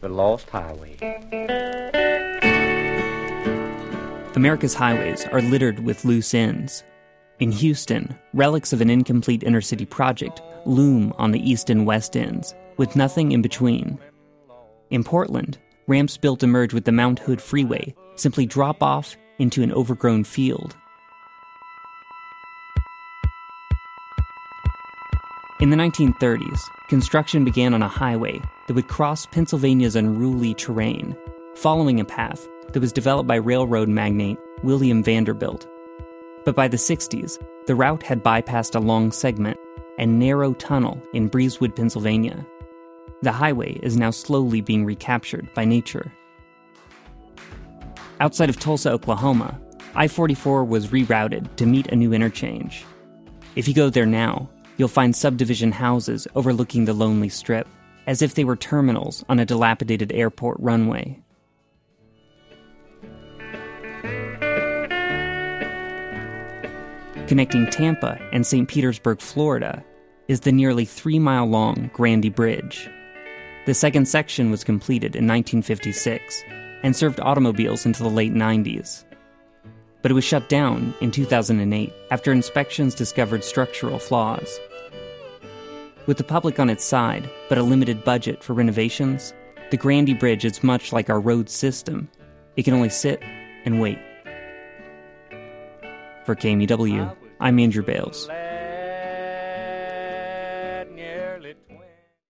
The Lost Highway. America's highways are littered with loose ends. In Houston, relics of an incomplete inner-city project loom on the east and west ends, with nothing in between. In Portland, ramps built to merge with the Mount Hood Freeway simply drop off into an overgrown field. In the 1930s, construction began on a highway that would cross Pennsylvania's unruly terrain, following a path that was developed by railroad magnate William Vanderbilt. But by the 60s, the route had bypassed a long segment and narrow tunnel in Breezewood, Pennsylvania. The highway is now slowly being recaptured by nature. Outside of Tulsa, Oklahoma, I-44 was rerouted to meet a new interchange. If you go there now, you'll find subdivision houses overlooking the lonely strip, as if they were terminals on a dilapidated airport runway. Connecting Tampa and St. Petersburg, Florida, is the nearly 3-mile-long Grandy Bridge. The second section was completed in 1956 and served automobiles into the late 90s. But it was shut down in 2008 after inspections discovered structural flaws. With the public on its side, but a limited budget for renovations, the Grandy Bridge is much like our road system. It can only sit and wait. For KMEW, I'm Andrew Bales.